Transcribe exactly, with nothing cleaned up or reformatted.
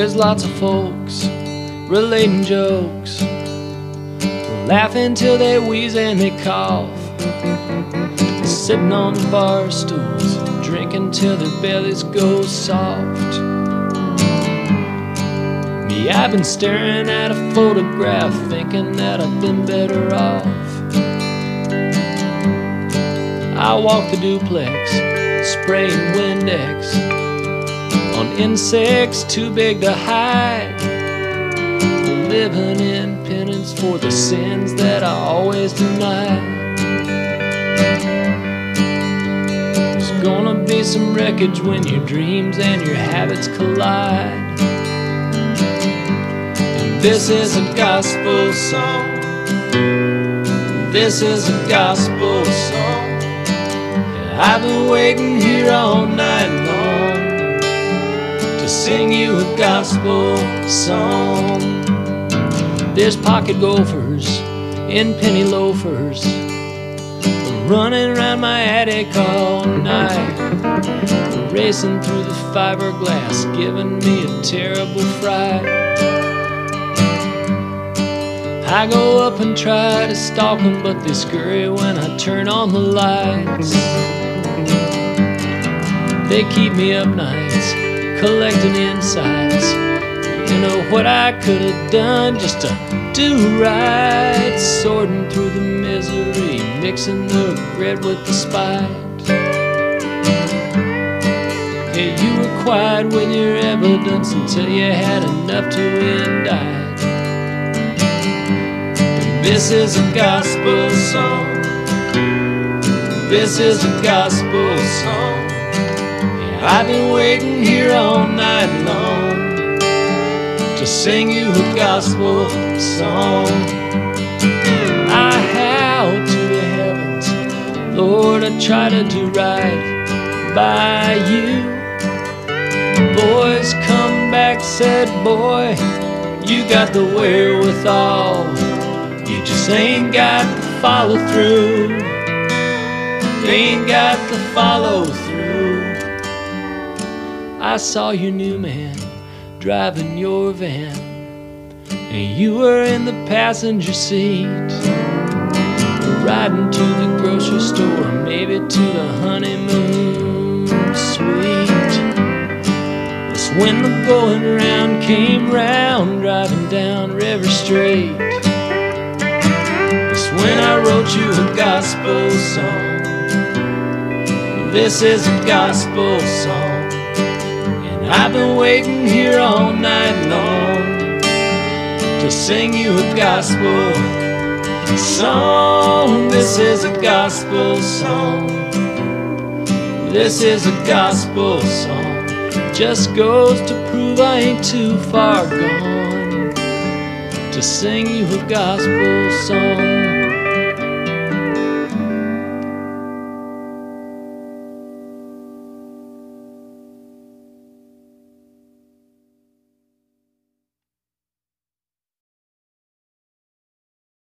There's lots of folks relating jokes, laughing till they wheeze and they cough, sitting on the bar stools, drinking till their bellies go soft. Me, I've been staring at a photograph, thinking that I've been better off. I walk the duplex, spraying Windex on insects too big to hide, living in penance for the sins that I always denied. There's gonna be some wreckage when your dreams and your habits collide. And this is a gospel song. This is a gospel song. And I've been waiting here all night long to sing you a gospel song. There's pocket gophers in penny loafers running around my attic all night, racing through the fiberglass, giving me a terrible fright. I go up and try to stalk them, but they scurry when I turn on the lights. They keep me up nights, collecting insights. You know what I could have done just to do right, sorting through the misery, mixing the regret with the spite. Hey, you were quiet with your evidence until you had enough to indict. This is a gospel song. This is a gospel song. Yeah, I've been waiting here all night long to sing you a gospel song. I howl to the heavens, Lord, I try to do right by you. Boys come back, said, boy, you got the wherewithal, you just ain't got the follow through. Ain't got the follow through. I saw your new man driving your van, and you were in the passenger seat, riding to the grocery store, maybe to the honeymoon suite. That's when the going round came round, driving down River Street. That's when I wrote you a gospel song. This is a gospel song. I've been waiting here all night long to sing you a gospel song. This is a gospel song. This is a gospel song. Just goes to prove I ain't too far gone to sing you a gospel song.